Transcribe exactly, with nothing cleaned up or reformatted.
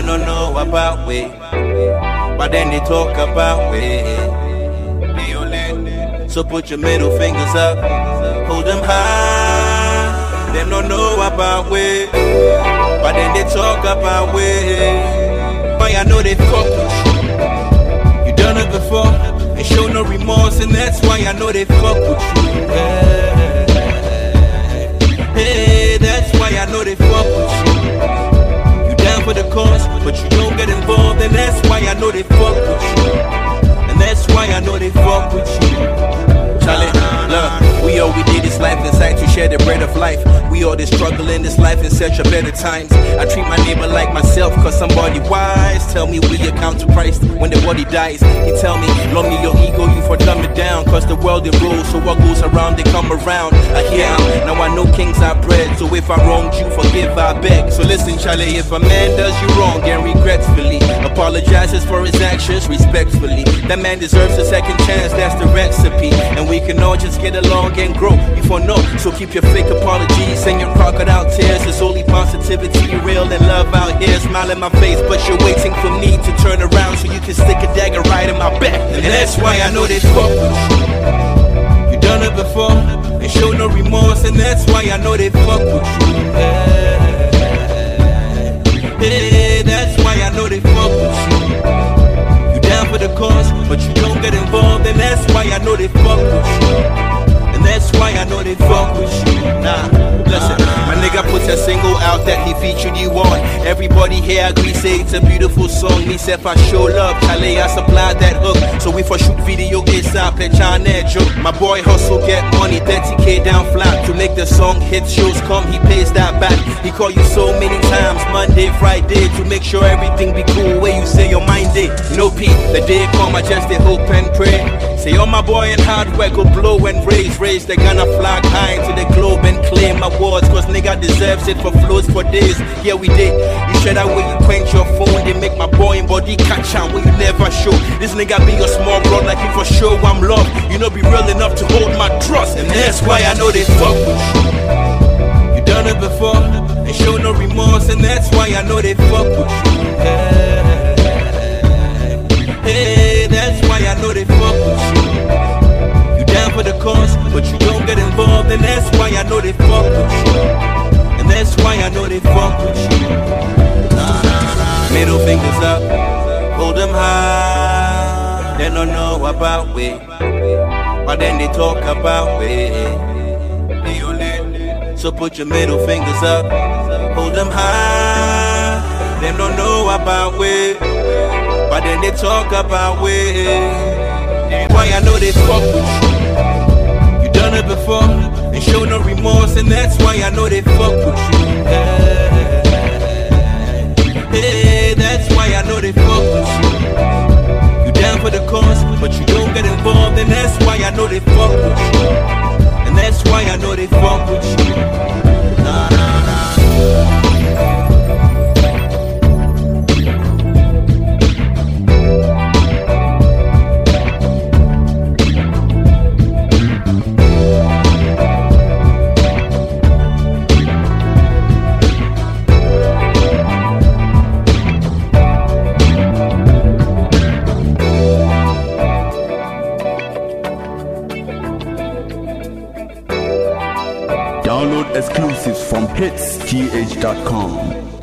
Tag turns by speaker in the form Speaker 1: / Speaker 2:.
Speaker 1: don't know about we, but then they talk about we. So put your middle fingers up, hold them high. Them don't know about we, but then they talk about we. Why I know they fuck with you. You done it before and show no remorse, and that's why I know they fuck with you. Hey, that's why I know they fuck with you. You down for the cause, but you don't get involved, and that's why I know they fuck with you. And that's why I know they fuck with you. Charlie, look, we all we did is life inside to share the bread of life. We all just struggle in this life in search of better times. I treat my neighbor like myself, cause somebody wise tell me we account to Christ when the body dies. He tell me, love me your ego, you for dumb it down, cause the world it rolls, so what goes around, they come around. I hear him, now I know kings are bred, so if I wronged you, forgive, I beg. So listen, Charlie, if a man does you wrong and regretfully apologizes for his actions respectfully, that man deserves a second chance, that's the recipe. And we can all just get along and grow before no. So keep your fake apologies and your crocodile tears. It's only positivity, real and love out here. Smile in my face, but you're waiting for me to turn around so you can stick a dagger right in my back. And that's why I know they fuck with you. You done it before and show no remorse, and that's why I know they fuck with you. Hey, that's why I know they fuck with you. You down for the cause, but you don't get involved, and that's why I know they fuck with you. And that's why I know they fuck with you. Nah, listen, my nigga puts a single out that he featured you on. Everybody here agree, say it's a beautiful song. Me say if I show love, Charlie, I supplied that hook. So if I shoot video, it's up, play China joke. My boy hustle, get money, thirty K down flat. To make the song hit, shows come, he pays that back. He call you so many times, Monday, Friday, to make sure everything be cool where you say your mind day. No P, the day come, I just they hope and pray. Say, oh my boy and hard work go blow and raise, raise the gunner flag high to the globe and claim awards, cause nigga deserves it for flows for days. Yeah, we did. You share that way you quench your phone, they make my boy and body catch on where you never show. This nigga be your small bro, like you for sure I'm loved. You know be real enough to hold my trust, and that's why I know they fuck with you. You done it before and show no remorse, and that's why I know they fuck with you. Hey, that's why I know they fuck with you. You down for the cause, but you don't get involved, and that's why I know they fuck with you. And that's why I know they fuck with you. Nah, nah, nah. Middle fingers up, hold them high. They don't know about we, but then they talk about we. So put your middle fingers up, hold them high. They don't know about we, but then they talk about we. Why I know they fuck with you. You done it before and show no remorse, and that's why I know they fuck with you. Hey, that's why I know they fuck with you. You down for the cause, but you don't get involved, and that's why I know they fuck with you. And that's why I know they fuck with you. Nah, nah, nah.
Speaker 2: Download exclusives from hits g h dot com.